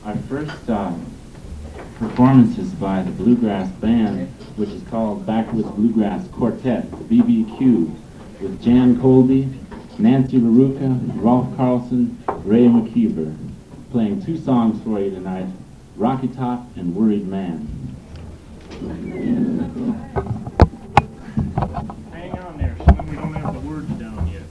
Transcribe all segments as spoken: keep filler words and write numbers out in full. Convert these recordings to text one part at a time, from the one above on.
our first uh, performance is by the Bluegrass Band, which is called Backwoods Bluegrass Quartet, B B Q, with Jan Colby, Nancy LaRuca, Rolf Carlson, Ray McKeever, playing two songs for you tonight, Rocky Top and Worried Man. Hang on there, son, we don't have the words down yet.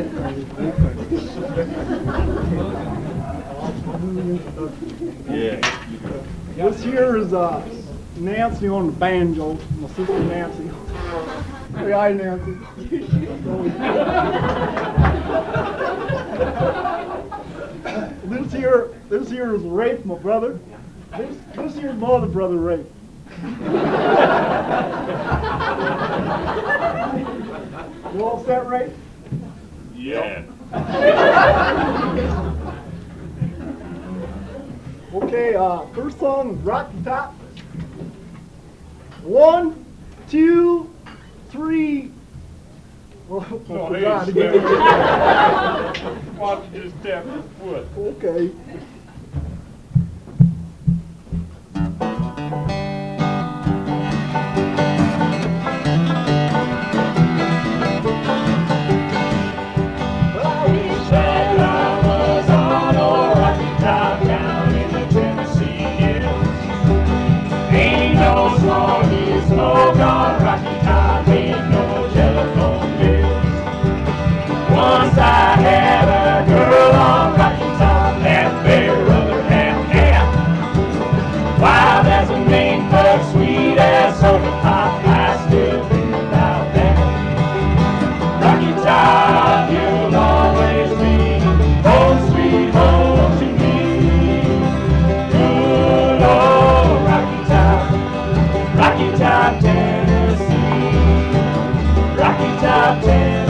Yeah. This here is uh, Nancy on the banjo, my sister Nancy. Hey, hi, Nancy. this here, this here is Rafe, my brother. This, this here's my other brother, Rafe. You all set, Rafe? Yeah. Okay, uh, first song is Rocky Top. One, two, three. Oh, I No, forgot hey, again. why don't you just tap your foot? Okay. Once I had a girl on Rocky Top, that bear other half half. Wow, that's a mean but sweet as soda pop. I still think about that. Rocky Top, you'll always be home sweet home to me. Good old Rocky Top, Rocky Top, Tennessee. Rocky Top, Tennessee.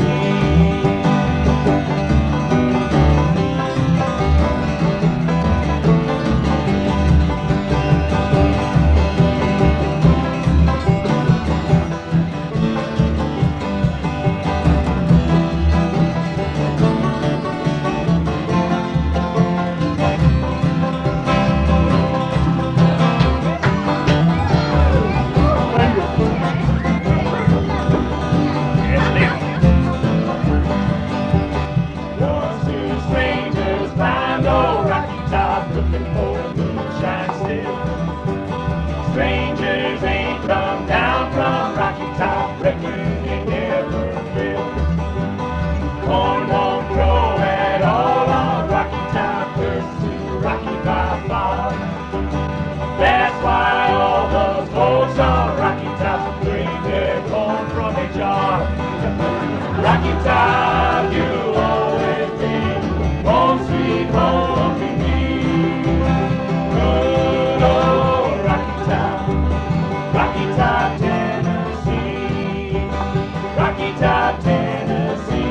Strangers ain't come down from Rocky Top, reckon they never will. Corn won't grow at all on Rocky Top, first to Rocky by far. That's why all those folks on Rocky Top bring their corn from a jar. Rocky Top, you'll always be home sweet home to me. Good old Rocky Top, Rocky Top, Tennessee. Rocky Top, Tennessee.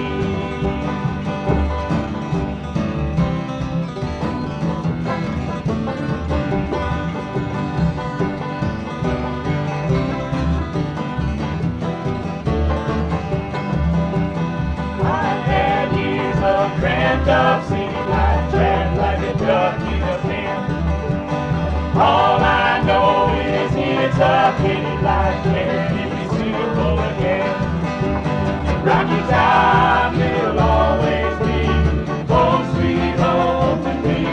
I've had years of cramped up city life, trapped like a duck in a pen. All I know is it's a pity life, and it be suitable again. Rocky Top will always be home sweet home to me.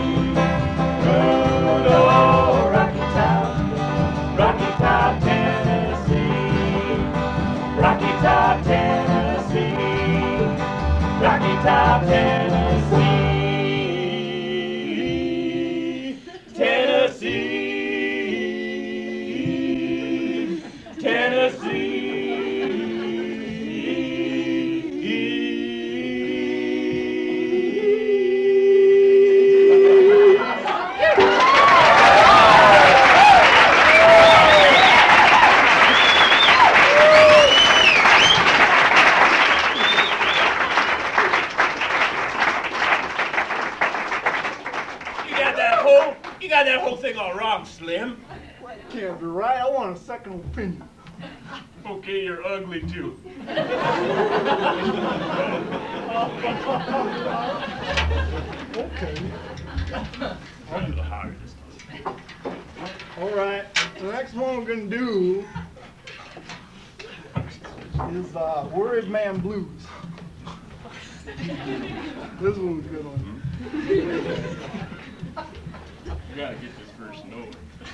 Good old Rocky Top, Rocky Top, Tennessee. Rocky Top, Tennessee. Rocky Top, Tennessee. Tennessee. You got that whole thing all wrong, Slim. Can't be right. I want a second opinion. Okay, you're ugly too. Okay. I'll do the higher this time. All right, the next one we're gonna do is uh, Worried Man Blues. This one's a good one. You gotta get this first note.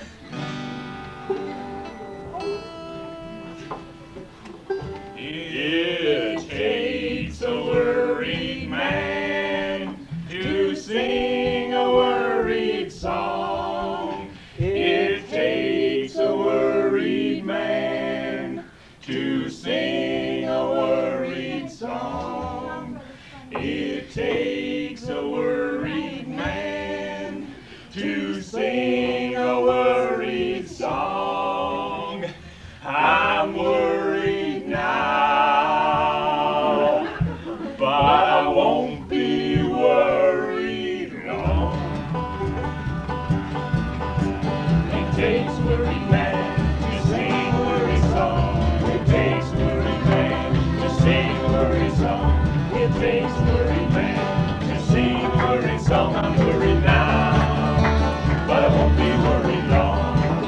It takes a worried man to sing a worried song. It takes a worried man to sing a worried song. It takes a worried man to sing a worried song. I'm worried now, but I won't be worried long. It takes a worried man to sing a worried song. It takes a worried man to sing a worried song. It takes a worried man to sing a worried song. I'm worried now, but I won't be worried long.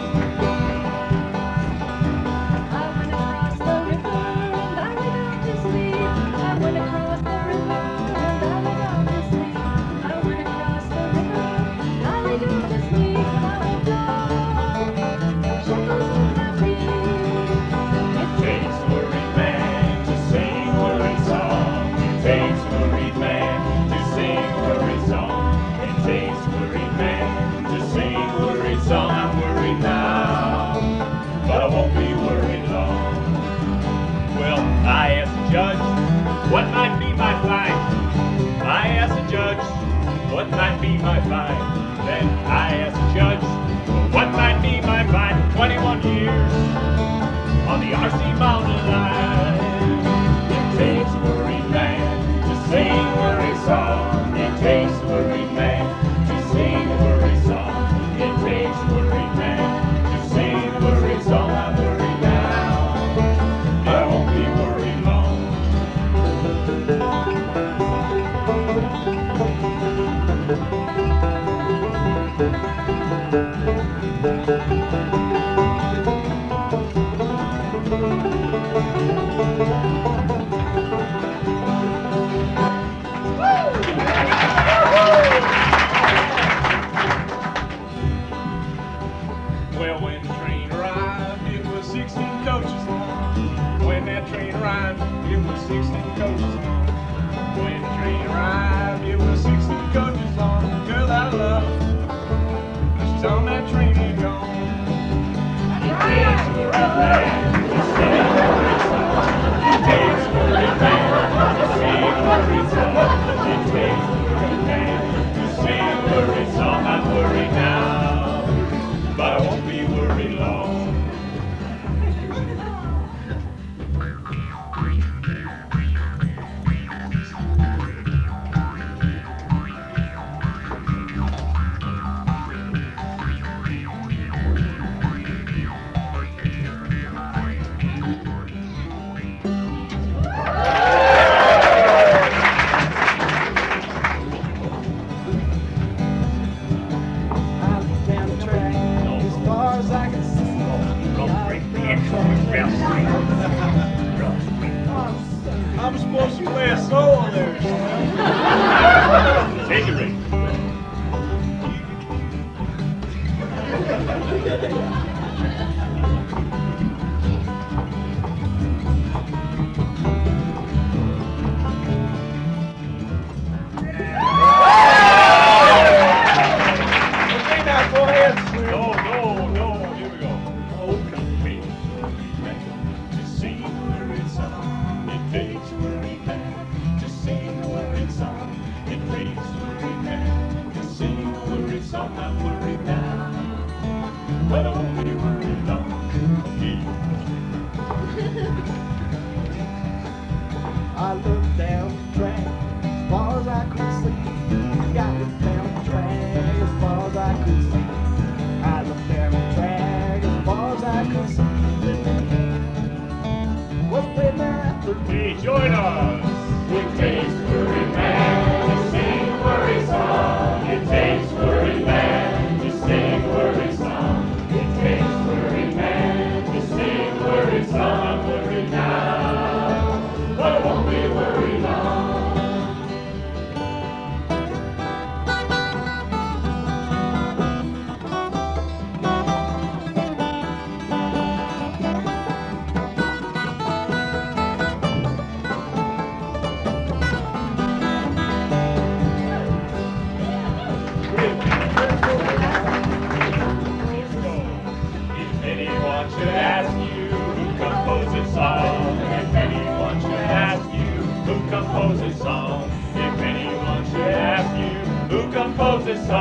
I went across the river and I lay down to sleep. I went across the river and I lay down to sleep. I went across the river and I lay down to sleep. When I woke up, no shackles on my feet. It takes a worried man to sing a worried song. It takes a worried man to sing a worried song. It takes a worried man to sing a worried song. I'm worried now, but I won't be worried long. Well, I asked the judge what might be my fine. I asked the judge what might be my fine. Then I asked the judge what might be my fine. twenty-one years on the R C mountain line. It takes a worried man to sing a worried song. It takes a worried man to sing a worried song. It takes a worried man to sing a worried song. I'm worried now, but I won't be worried long. Well, when the train arrived, it was sixteen coaches long. When that train arrived, it was sixteen coaches long. When the train arrived, it was sixteen coaches long. The girl I love, she's on that train and gone. It takes a worried man to sing a worried song. It takes a worried man to sing a worried song. It takes a worried man to sing a worried song. I'm worried now, but I won't be worried long. I looked down the track as far as I could see. I was supposed to play a solo there. Take it, Rick. Okay, now go ahead, Slim. No, no, no. Here we go. Oh, come baby. To sing a worried song. It takes a worried man to sing a worried song. It takes a worried man to sing a worried song. I'm worried now, but I won't be worried long. I looked down the track as far as I could see. I looked down the track as far as I could see. I looked down the track as far as I could see. Was playing there after Hey, join us. It takes a worried man to sing a worried song. It takes a worried man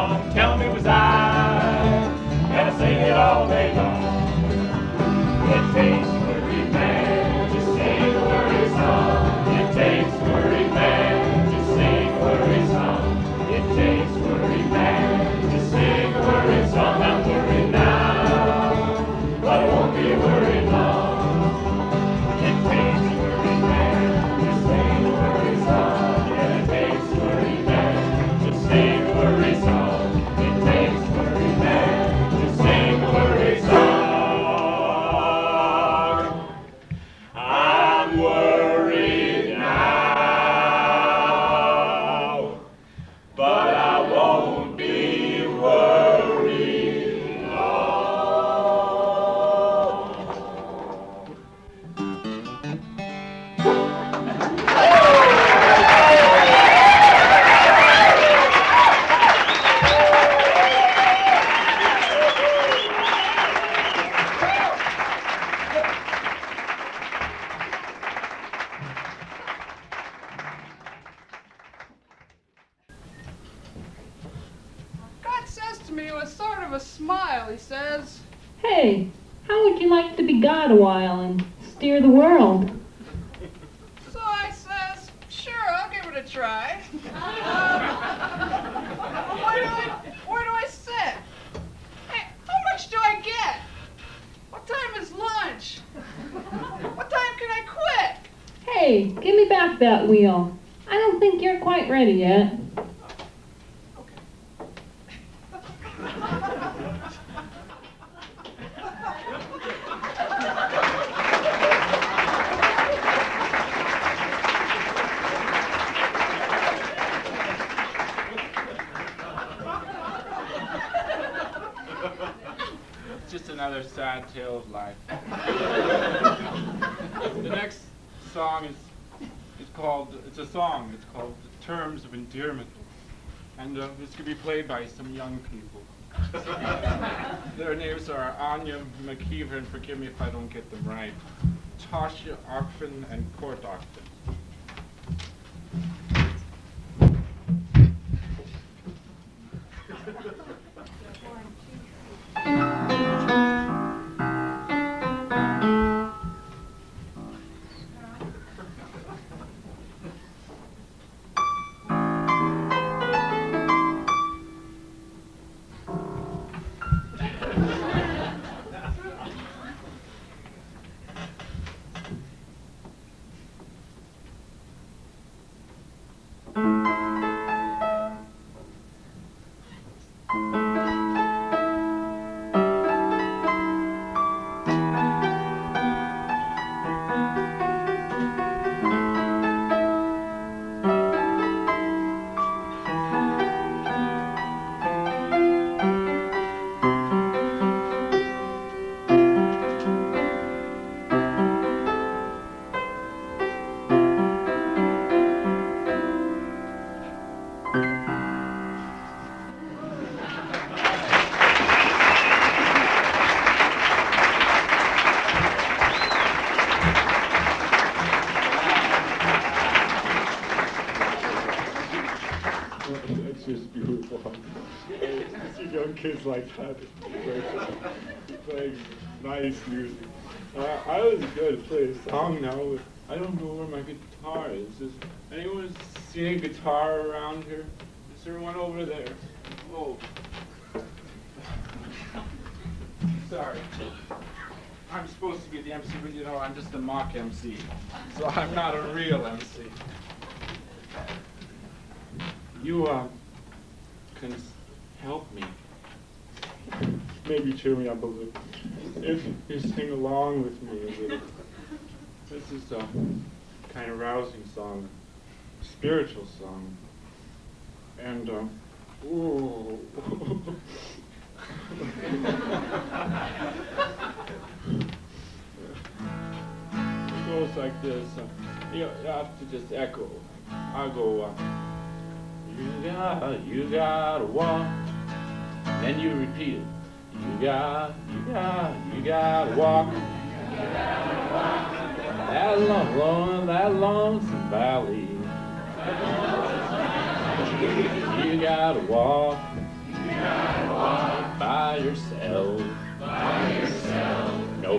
song. Tell me, was I gonna sing it all day long? It takes a worried man to sing a worried song. It takes a worried man to sing a worried song. It takes a worried man to sing a worried song. I'm worried now, but I won't be worried long. It takes a worried man to sing a worried song. Yeah, it takes a worried man to sing a worried song. It takes a worried man to sing a worried song. I'm worried now, but I won't be worried long. God says to me with sort of a smile, he says, Hey, how would you like to be God a while and steer the world? so I says, sure, I'll give it a try. where, do I, where do I sit? Hey, how much do I get? What time is lunch? What time can I quit? Hey, give me back that wheel. I don't think you're quite ready yet. It's just another sad tale of life. The next song is is called, it's a song, it's called The Terms of Endearment. And uh, it's going to be played by some young people. Their names are Anya McKeever, and forgive me if I don't get them right, Tasha Ogden, and Court Ogden. It's just beautiful. To see young kids like that playing nice music. Uh, I was going to play a song now, but I don't know where my guitar is. Does anyone see a guitar around here? Is there one over there? Oh. Sorry. I'm supposed to be the M C, but you know, I'm just a mock M C. So I'm not a real M C. You, uh, can s- help me. Maybe cheer me up a little. If you sing along with me a little. This is a kind of rousing song, spiritual song. And, uh, ooh. It goes like this. Uh, you, you have to just echo. I'll go, uh, you got, you gotta walk. Then you repeat it. You got, you got, you gotta walk. That long, that lonesome valley. You gotta walk.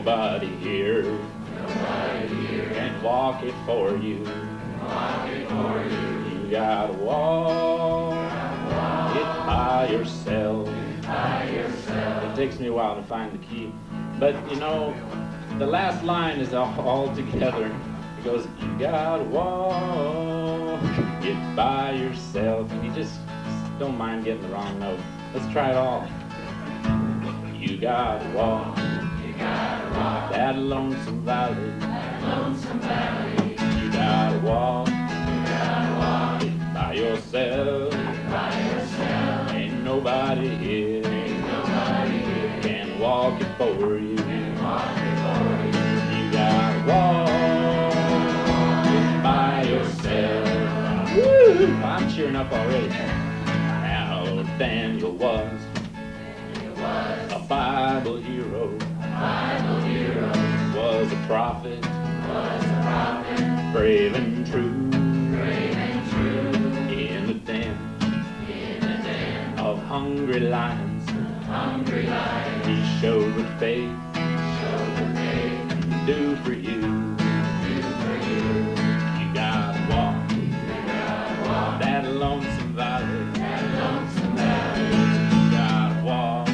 nobody here, nobody here can walk it for you. Walk it for you. You gotta walk, walk it by yourself. By yourself. It takes me a while to find the key, but you know, the last line is all, all together. It goes, you gotta walk it by yourself, and you just don't mind getting the wrong note. Let's try it all. You gotta walk, you gotta walk that lonesome valley, that lonesome valley. You gotta walk, you gotta walk it by yourself, by yourself. Ain't nobody here, ain't nobody here can walk it for you, can walk it for you. You gotta walk it by yourself. Woo! I'm cheering up already. Now Daniel was a Bible hero, a Bible hero, was a prophet, was a prophet, brave and true, brave and true, in the den, in the den of hungry lions, hungry lions. He showed what faith, showed what faith can do for you, do for you. You gotta walk, you gotta walk that lonesome valley, that lonesome valley. You gotta walk.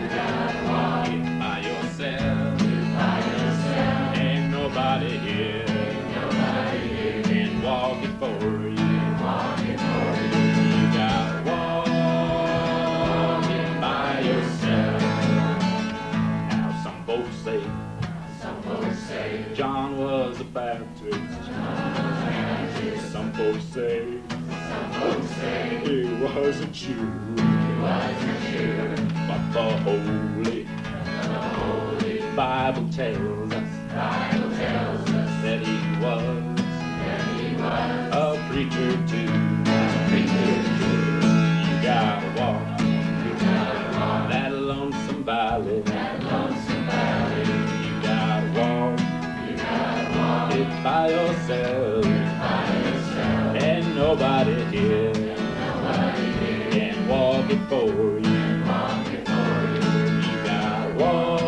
Nobody here, nobody here can walk it for you. Walk it for you. You gotta walk it by yourself. Now some folks say, some folks say John was a Baptist. John was a Baptist. Some folks say, some folks say he was a Jew. He was a Jew. But the holy, the holy Bible tells us. Bible tells us that he was, that he was a preacher too, a preacher too. You gotta walk, you gotta walk that lonesome valley, that lonesome valley. You gotta walk, you gotta walk it by yourself, by yourself. And nobody here, nobody here can walk it for you, walk it for you. You gotta walk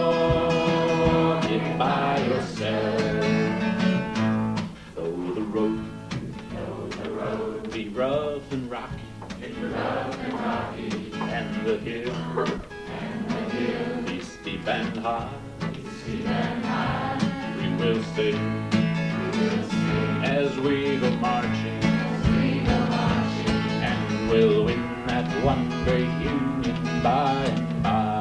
by yourself. Though the road, though the road be rough and rocky, be rough and rocky, and the hill, and the hill be steep and high, be steep and high, we will sing, we will sing as we go marching, as we go marching, and we'll win that one great union by and by.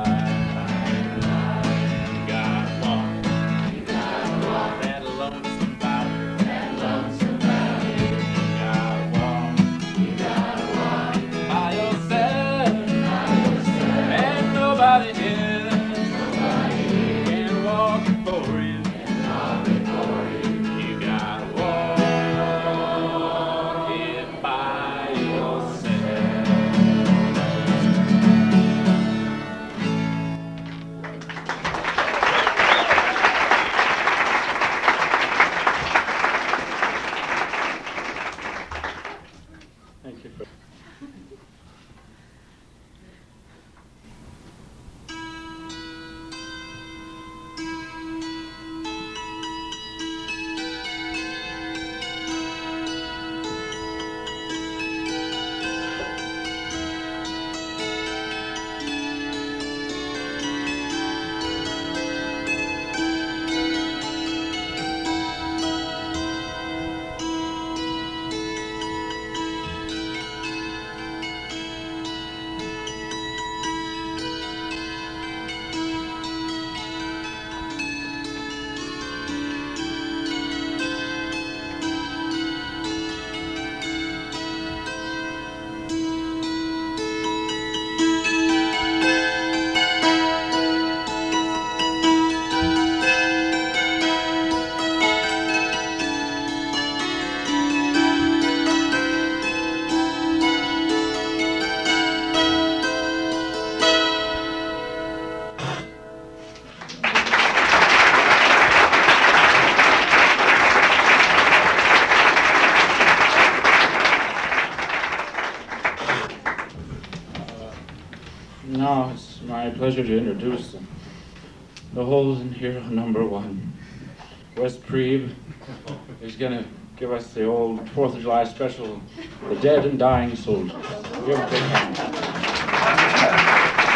No, it's my pleasure to introduce the holes in hero number one. Wes Preeb is going to give us the old fourth of July special, The Dead and Dying Soldiers. Give him a big hand.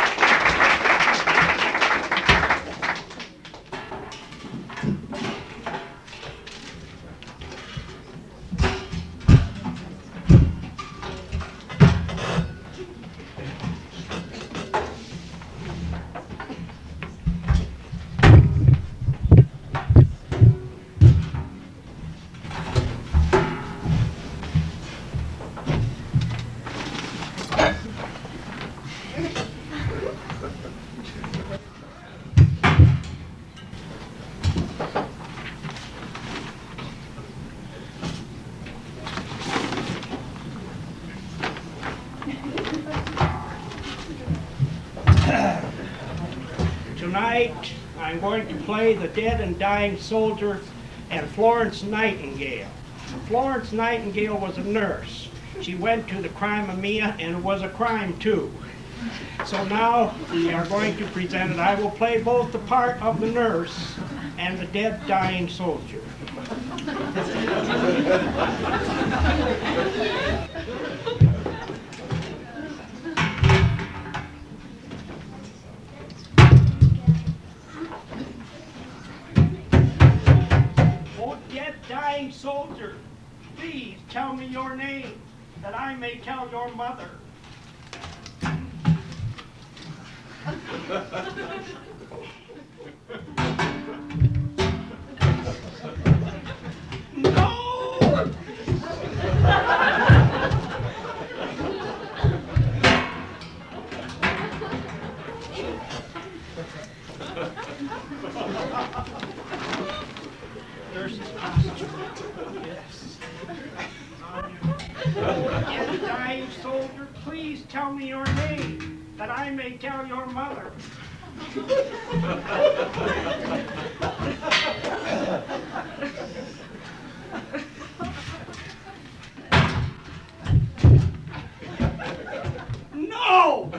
Tonight, I'm going to play The Dead and Dying Soldier and Florence Nightingale. Florence Nightingale was a nurse. She went to the Crimea and it was a crime too. So now we are going to present it. I will play both the part of the nurse and the dead dying soldier. Oh, dead dying soldier, please tell me your name, that I may tell your mother. No! Nurse's costume. Yes. Dead dying soldier, please tell me your name, that I may tell your mother. No!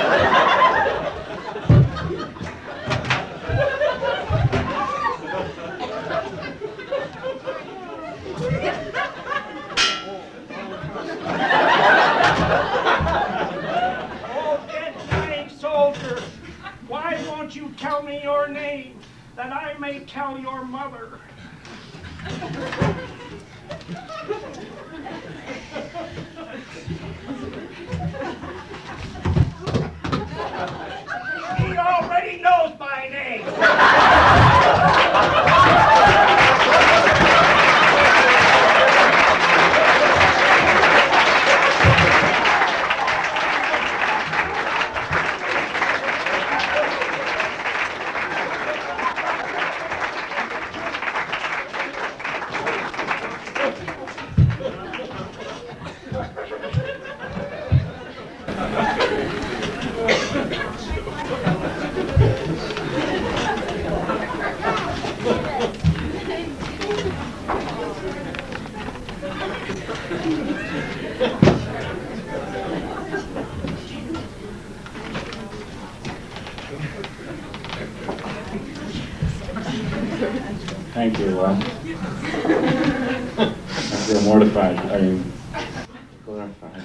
Why won't you tell me your name, that I may tell your mother? He already knows my name. Thank you, Wes. I feel mortified. I mean, glorified.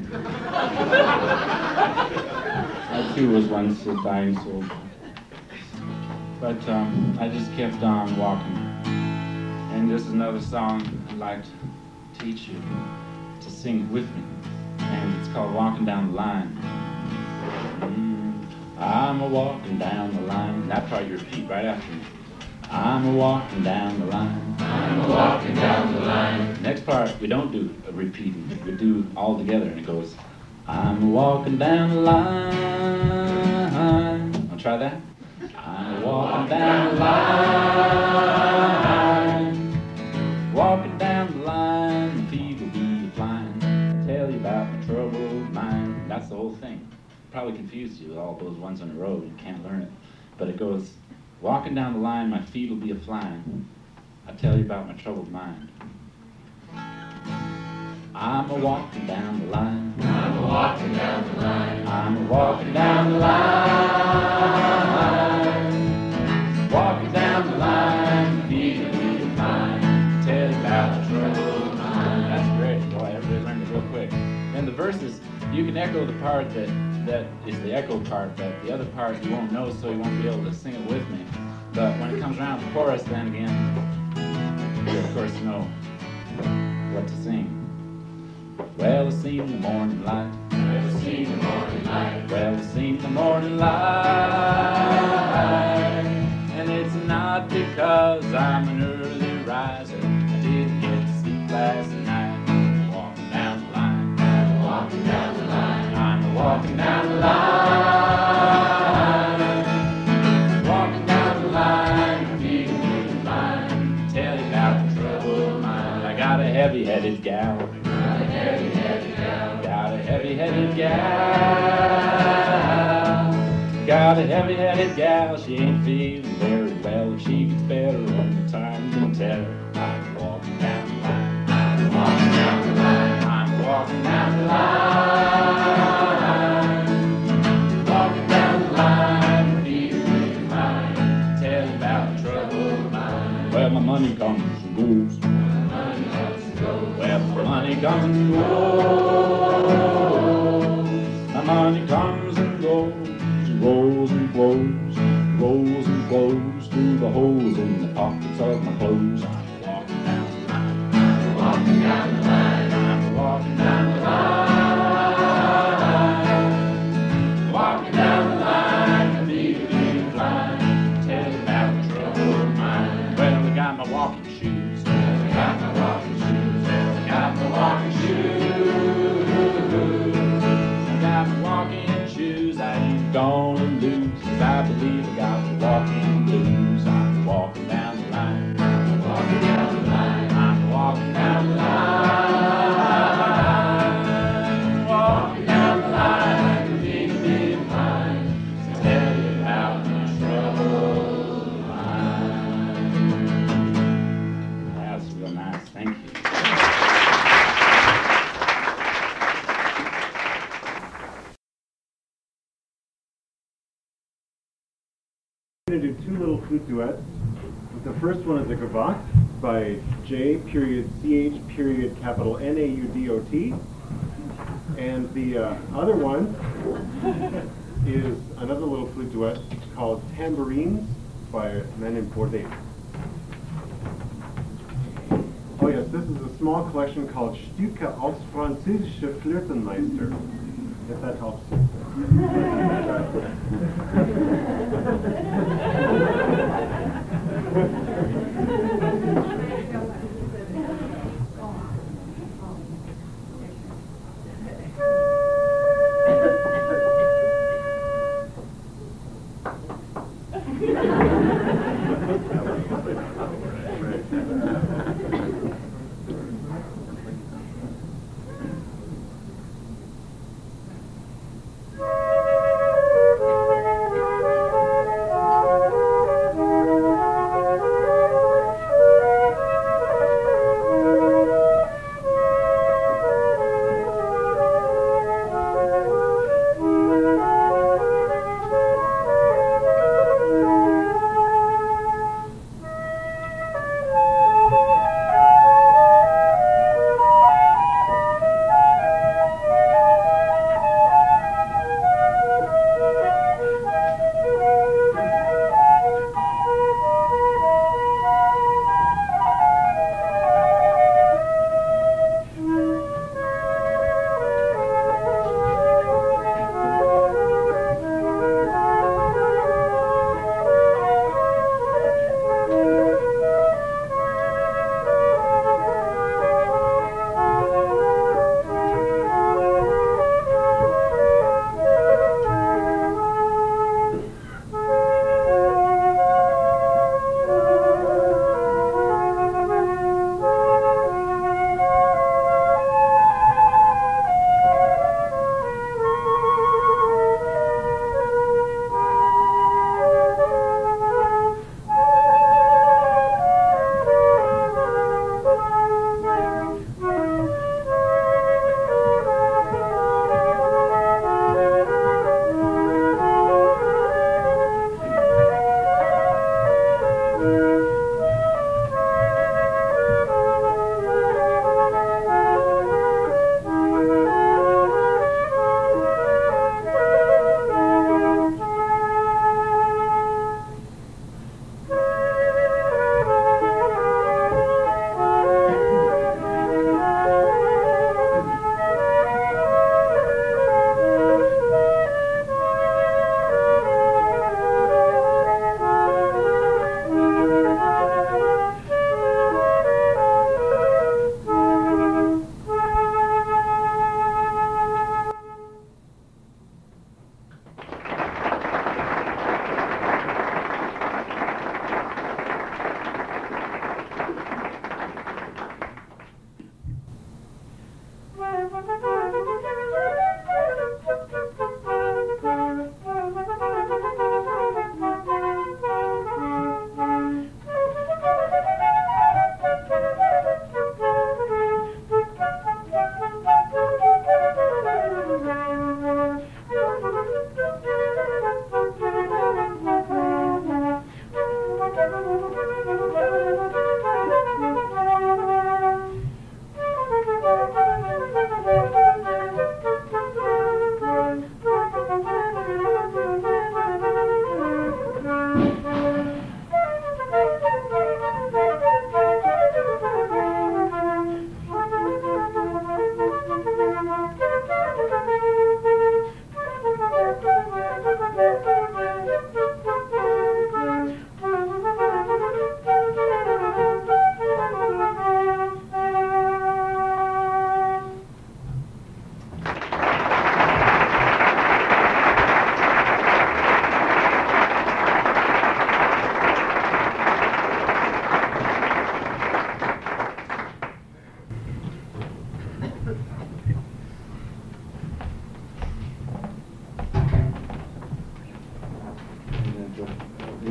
I too was once a dying soldier. But um, I just kept on walking. And this is another song I'd like to teach you to sing with me. And it's called Walking Down the Line. Mm, I'm a walking down the line. That part you repeat right after me. I'm a walking down the line. I'm a walking down the line. Next part, we don't do a repeating. We do all together, and it goes, I'm a walking down the line. I'll try that. I'm a walking down the line. Walking down the line, my feet will be flying. I'll tell you about my troubled mind. That's the whole thing. Probably confused you with all those ones on the road. You can't learn it. But it goes, walking down the line, my feet will be a-flying. I tell you about my troubled mind. I'm a-walking down the line. I'm a-walking down the line. I'm a-walking down the line. part that, that is the echo part, but the other part you won't know, so you won't be able to sing it with me. But when it comes around the chorus, then again, you of course know what to sing. Well, I've seen the morning light. Well, I've seen the morning light. Well, I've seen the morning light. And it's not because I'm an early riser. I didn't get to sleep last night. I'm walking down the line. I'm walking down the line. I'm walking down the line. Walking down the line, feeling really fine. Tell you about the trouble of mine. I got a heavy-headed gal. Got a heavy-headed gal. Got a heavy-headed gal. Got a heavy-headed gal. She ain't feeling very well. If she gets better, only time can tell. I'm walking down the line. I'm walking down the line. I'm walking down the line. Walking down the line, feeling really fine. Tell you about the trouble of mine. Well, my money comes and goes. Well, my money comes and goes. My money comes and goes. It rolls and flows, rolls and flows through the holes in the pockets of my clothes. I'm walking down the line. I'm walking down the line. I'm walking down the line. Walking down the line, feeling fine. Tell you about the trouble of mine. Well, I got my walking shoes. I got my walking shoes. Well, I got my walking shoes. I got my walking shoes. I ain't gonna lose, 'cause I believe I got the walking blues. I'm walking down the line. I'm walking down the line. I'm walking down the line. Walking down the line, feeling fine. To tell you about the trouble of mine. That's real nice. Thank you. I'm going to do two little flute duets. The first one is a gavotte by J period C H period capital N A U D O T. And the uh, other one is another little flute duet called Tambourines by a man named Bourdais. Oh yes, this is a small collection called Stücke aus Französische Flötenmeister, if that helps you.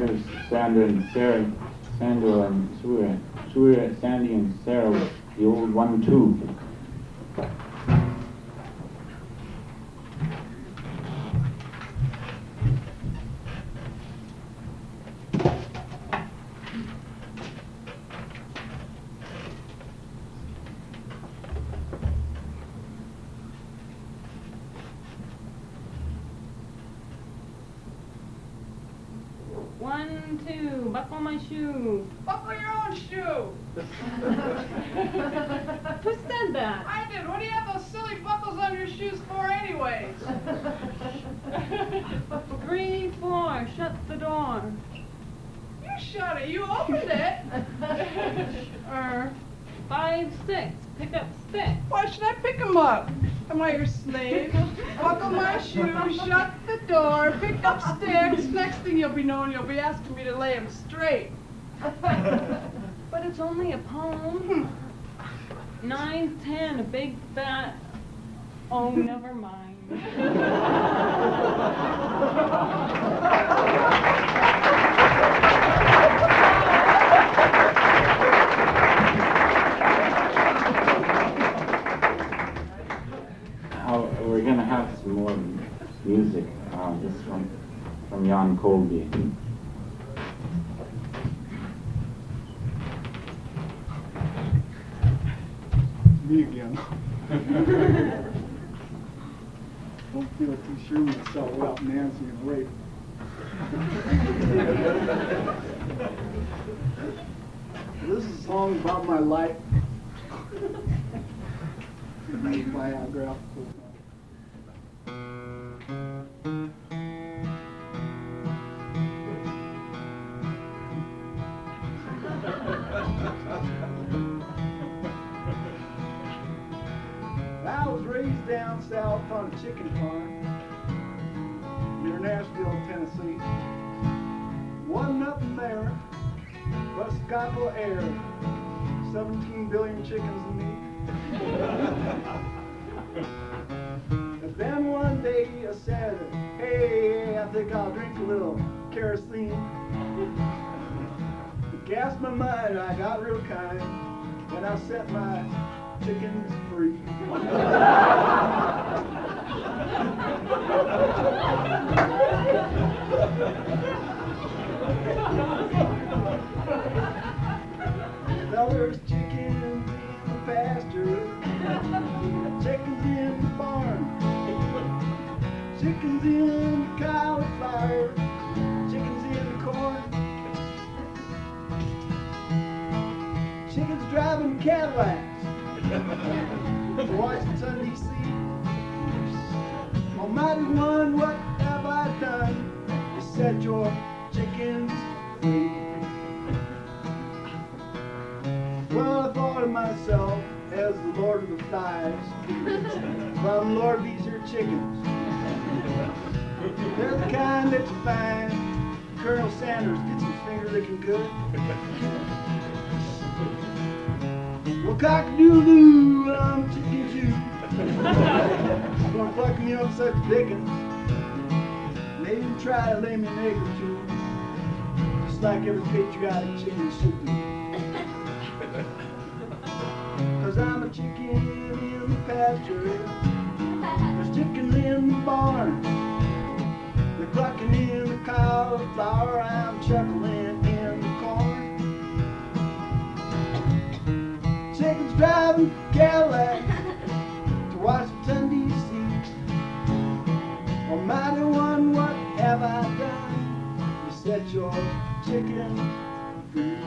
Here's Sandra and Sarah, Sandra and Sura, Sura, Sandy and Sarah with the old one two. One, two, buckle my shoe. Buckle your own shoe. Who said that? I did. What do you have those silly buckles on your shoes for anyways? Three, four, shut the door. You shut it. You opened it. Er, five, six, pick up stick. Why should I pick 'em up? Am I your slave? Buckle my shoe, shut the door, pick up sticks. Next thing you'll be knowing, you'll be asking me to lay 'em straight. But it's only a poem. Nine, ten, a big fat. Oh, never mind. Oh, we're gonna have some more music. Uh, this one from Jan Colby. Me again. Don't feel too sure of myself without Nancy and Rape. This is a song about my life. Biographical. I was raised down south on a chicken farm near Nashville, Tennessee. Wasn't nothing there but Scotland air, seventeen billion chickens in me. And then one day I said, hey, I think I'll drink a little kerosene. It gassed my mind, I got real kind, and I set my chickens free. Well, there's chickens in the pasture, chickens in the barn, chickens in the cauliflower, chickens in the corn, chickens driving Cadillacs to Washington, D C Almighty One, what have I done to set your chickens free? Well, I thought of myself as the Lord of the Flies. Well, Lord, these are chickens. They're the kind that you find Colonel Sanders gets his finger licking good. Well, cock-a-doodle-doo, I'm chicken too. Gonna pluck me up such dickens. Maybe try to lay me an egg or two, just like every patriotic chicken should do. Cause I'm a chicken in the pasture, there's chickens in the barn, they're clucking in the cauliflower, I'm chuckling in the corn. Chickens driving Cadillac to Washington, D C Almighty One, what have I done to set your chicken free?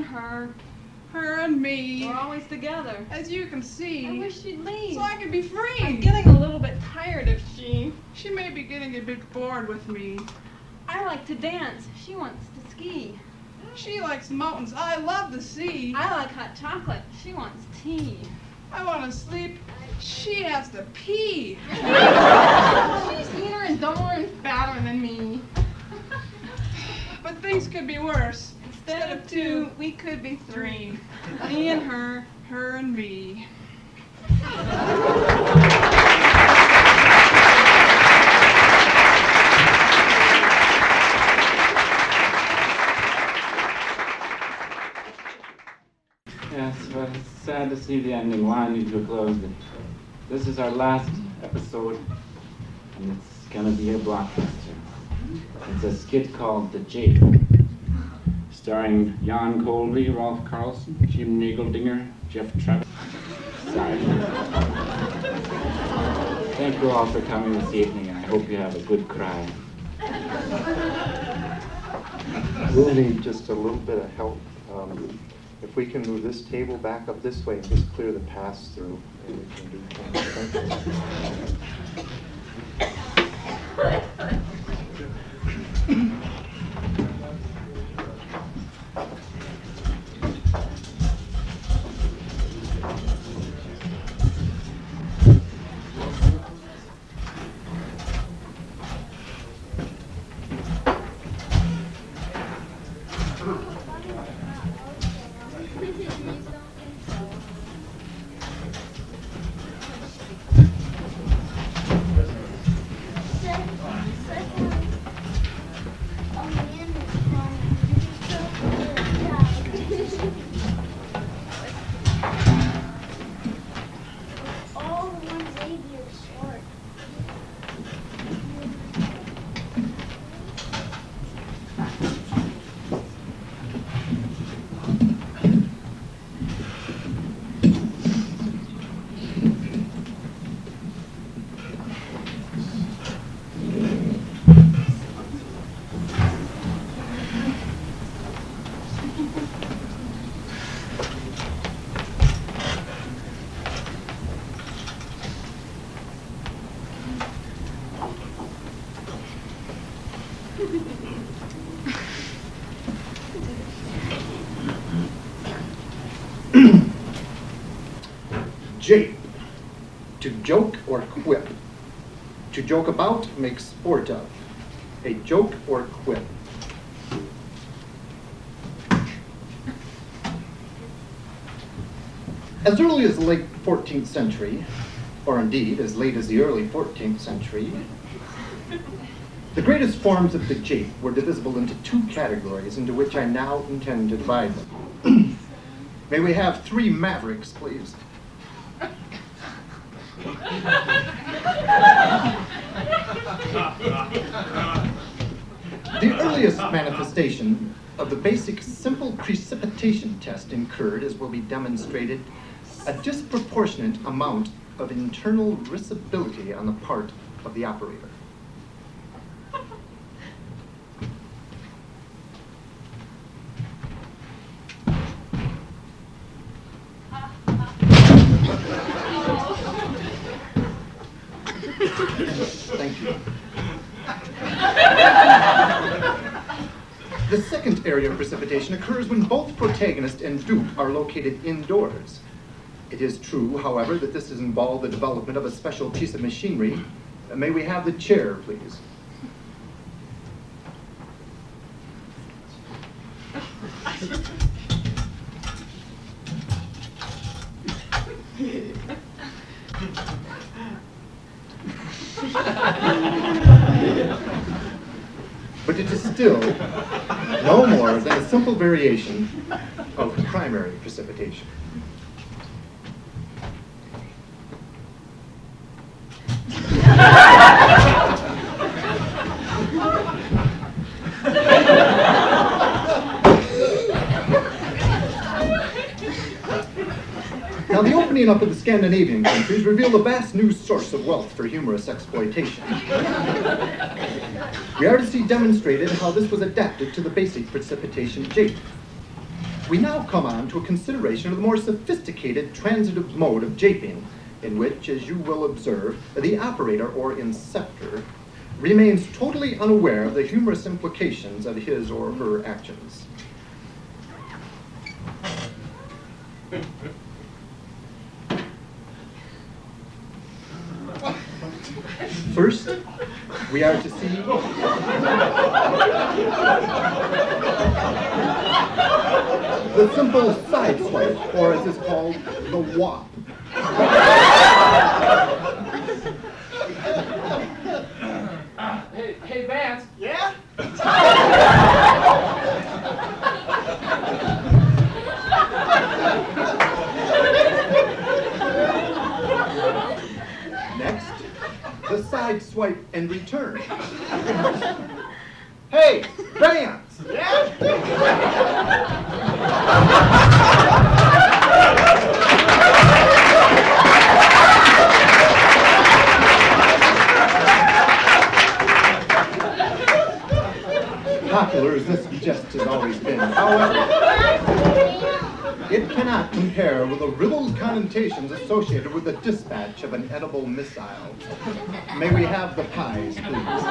her. Her and me. We're always together. As you can see. I wish she'd leave. So I can be free. I'm getting a little bit tired of she. She may be getting a bit bored with me. I like to dance. She wants to ski. She likes mountains. I love the sea. I like hot chocolate. She wants tea. I want to sleep. She has to pee. She's meaner and dumber and fatter than me. But things could be worse. Instead of two, we could be three. Me and her. Her and me. Yes, well, it's sad to see the ending winding to a close, but this is our last episode, and it's gonna be a blockbuster. It's a skit called The Jape, starring Jan Colby, Rolf Carlson, Jim Nageldinger, Jeff Travis. Sorry. Thank you all for coming this evening, and I hope you have a good cry. We'll need just a little bit of help. Um, if we can move this table back up this way and just clear the pass-through, and we can do things. Jape, to joke or quip. To joke about, make sport of. A joke or quip. As early as the late fourteenth century, or indeed as late as the early fourteenth century, the greatest forms of the jape were divisible into two categories into which I now intend to divide them. May we have three mavericks, please? The earliest manifestation of the basic simple precipitation test incurred, as will be demonstrated, a disproportionate amount of internal risibility on the part of the operator. Thank you. The second area of precipitation occurs when both protagonist and dupe are located indoors. It is true, however, that this has involved the development of a special piece of machinery. Uh, may we have the chair, please? But it is still no more than a simple variation of primary precipitation. Now, the opening up of the Scandinavian countries revealed a vast new source of wealth for humorous exploitation. We are to see demonstrated how this was adapted to the basic precipitation jape. We now come on to a consideration of the more sophisticated transitive mode of japing, in which, as you will observe, the operator or inceptor remains totally unaware of the humorous implications of his or her actions. First, we are to see the simple side swipe, or as it's called, the W A P. Hey, hey, Vance. Yeah? Next, the side swipe and return. Hey, Vance. Popular as this jest has always been, however, it cannot compare with the ribald connotations associated with the dispatch of an edible missile. May we have the pies, please?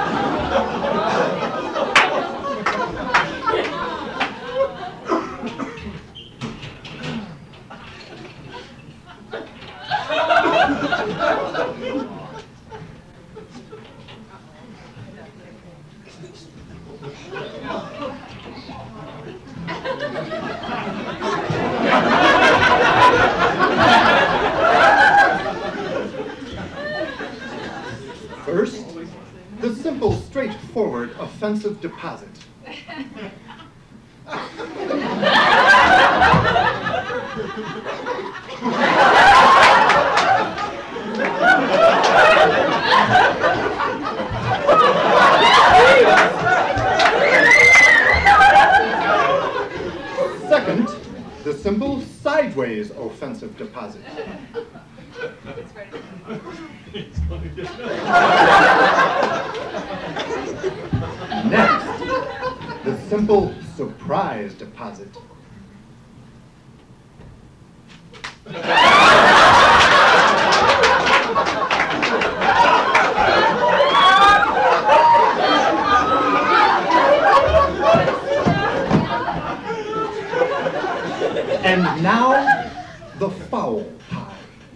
First, the simple, straightforward, offensive deposit. Second, the simple, sideways, offensive deposit. Next, the simple surprise deposit. And now, the foul pie.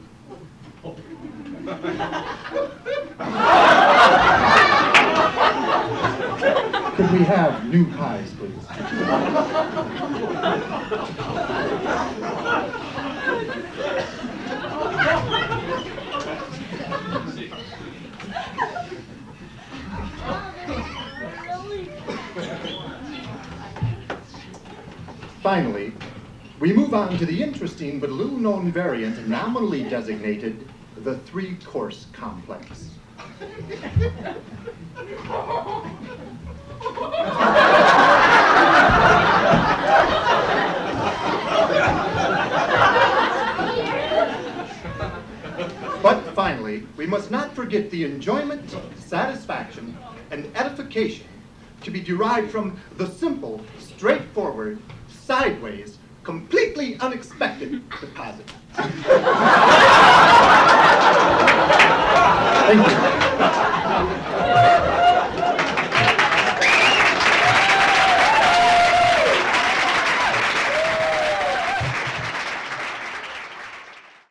Could we have new pies, please? Finally, we move on to the interesting but little-known variant nominally designated the three-course complex. But finally, we must not forget the enjoyment, satisfaction, and edification to be derived from the simple, straightforward, sideways, completely unexpected deposit. Thank you.